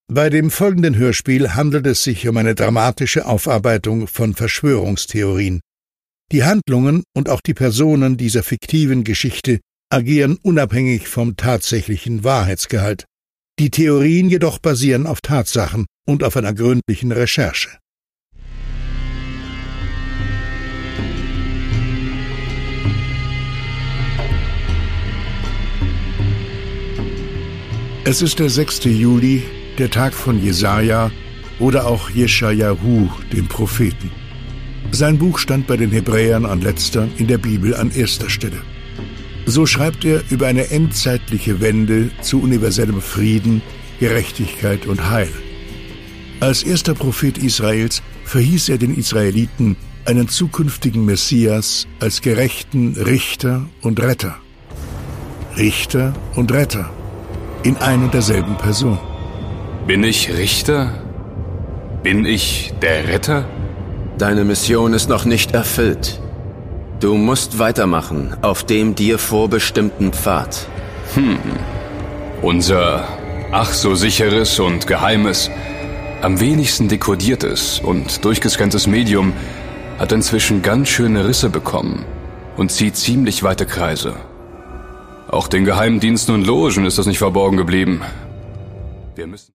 Bei dem folgenden Hörspiel handelt es sich um eine dramatische Aufarbeitung von Verschwörungstheorien. Die Handlungen und auch die Personen dieser fiktiven Geschichte agieren unabhängig vom tatsächlichen Wahrheitsgehalt. Die Theorien jedoch basieren auf Tatsachen und auf einer gründlichen Recherche. Es ist der 6. Juli, der Tag von Jesaja oder auch Jeschajahu, dem Propheten. Sein Buch stand bei den Hebräern an letzter, in der Bibel an erster Stelle. So schreibt er über eine endzeitliche Wende zu universellem Frieden, Gerechtigkeit und Heil. Als erster Prophet Israels verhieß er den Israeliten einen zukünftigen Messias als gerechten Richter und Retter. Richter und Retter, in ein und derselben Person. Bin ich Richter? Bin ich der Retter? Deine Mission ist noch nicht erfüllt. Du musst weitermachen auf dem dir vorbestimmten Pfad. Unser ach so sicheres und geheimes, am wenigsten dekodiertes und durchgescanntes Medium hat inzwischen ganz schöne Risse bekommen und zieht ziemlich weite Kreise. Auch den Geheimdiensten und Logen ist das nicht verborgen geblieben. Wir müssen